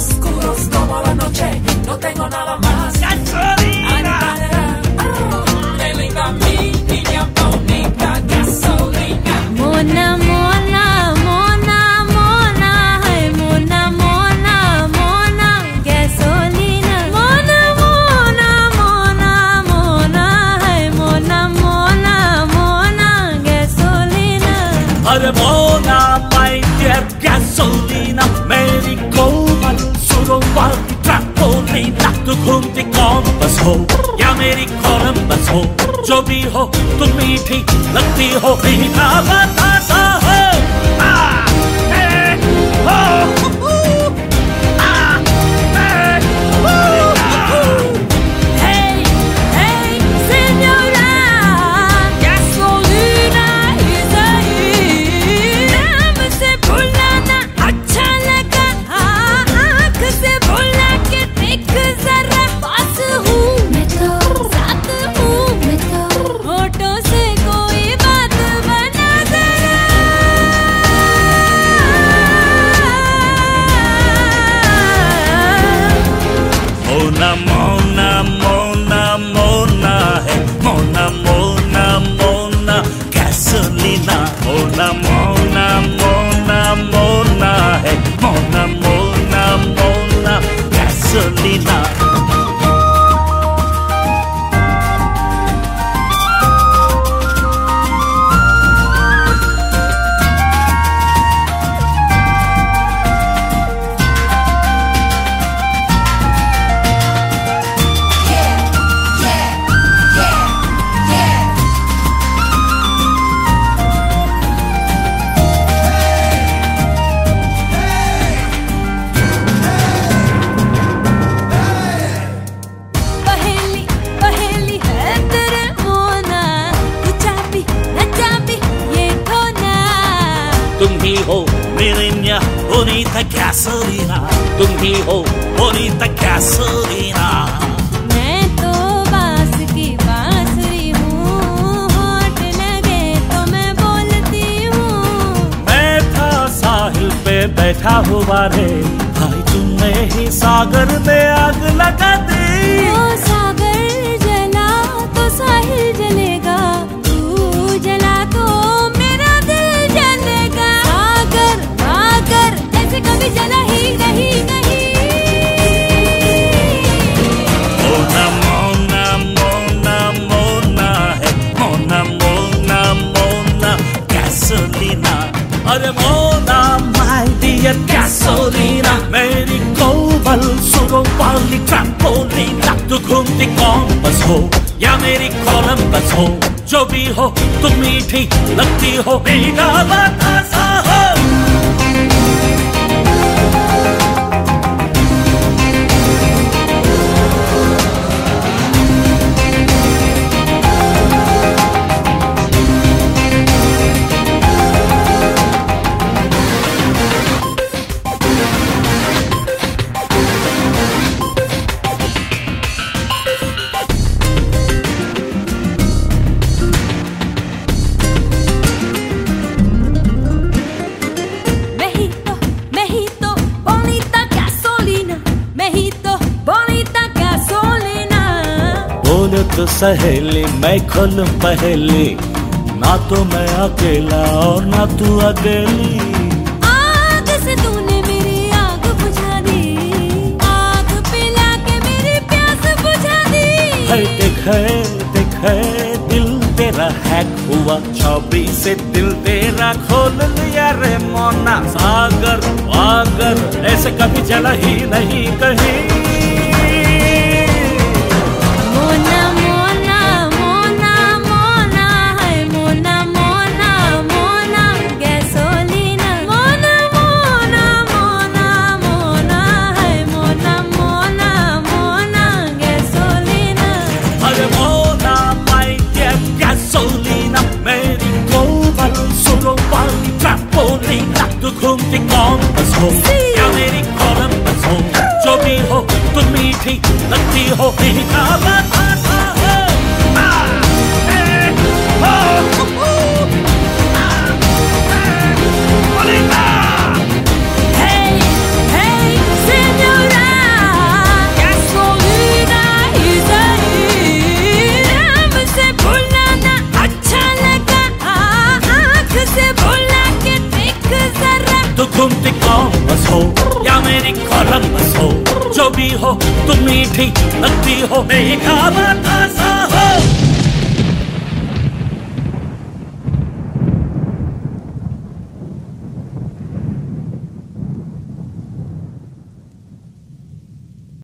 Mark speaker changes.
Speaker 1: oscuros como la noche, no tengo nada más. Gasolina. Qué linda mi niña bonita, gasolina.
Speaker 2: Mona, mona, mona, mona, hey, mona, mona, mona, gasolina. Mona, mona, mona, mona, hey, mona, mona, mona, gasolina.
Speaker 3: अरे Mona my dear gasolina, मेरी कोमल सुरों वाली ट्रैपोलिना। तू घूमती compass हो या मेरी Columbus हो, जो भी हो तुम मीठी लगती हो, मीठा बतासा हो।
Speaker 2: Hey, hey, señora, gasolina is a hit. नाम से बुलाना अच्छा लगा, आँख से बुला के देख जरा। पास हूँ मैं तो, साथ हूँ मैं तो, होठों से कोई बात बना जरा।
Speaker 3: मोना मोना मोना मोना है, मोना मोना मोना gasolina। मोना मोना मोना मोना है, मोना मोना मोना gasolina।
Speaker 2: पहेली पहेली है तेरे मोना, तू चाबी न चाबी ये खोना।
Speaker 3: तुम ही हो Mirina bonita gasolina, तुम ही हो bonita gasolina।
Speaker 2: मैं तो बांस की बांसुरी हूँ, होठ लगे तो मैं बोलती हूँ।
Speaker 3: मैं था साहिल पे बैठा हुआ रे, भाई तुमने ही सागर में आग लगा दी।
Speaker 2: ओ सागर जला तो साहिल जलेगा, तू जला तो मेरा दिल जलेगा। सागर सागर ऐसे कभी जला ही नहीं नहीं।
Speaker 3: मोना मोना मोना मोना है, मोना मोना मोना gasolina। अरे मोना my dear gasolina, मेरी कोमल सुरों वाली ट्रैपोलिना। तू घूमती कॉम्पस हो या मेरी कोलंबस हो, जो भी हो तुम मीठी लगती हो, मीठा बतासा हो।
Speaker 2: मैं ही तो bonita gasolina, मैं ही तो bonita gasolina।
Speaker 3: बोले तो सहेली मैं खोलूं पहेली, ना तो मैं अकेला और ना तू अकेली।
Speaker 2: आग से तूने मेरी आग बुझा दी, आग पिला के मेरी प्यास बुझा दी।
Speaker 3: देखे दिल तेरा हैक हुआ, छवि से दिल तेरा खोल लिया रे मोना। सागर वागर ऐसे कभी जला ही नहीं कहीं।
Speaker 2: मोना मोना मोना मोना है, मोना मोना मोना gasolina। मोना मोना मोना मोना है, मोना मोना मोना gasolina।
Speaker 3: अरे मोना my dear gasolina, मेरी कोमल सुरों वाली ट्रैपोलिना। तू घूमती कॉम्पस हो या मेरी कोलंबस हो, जो भी हो तुम मीठी लगती हो, मीठा बतासा हो।
Speaker 2: Hey, hey, señor.
Speaker 3: जो भी हो तुम मीठी लगती हो, नहीं खावा ताजा हो।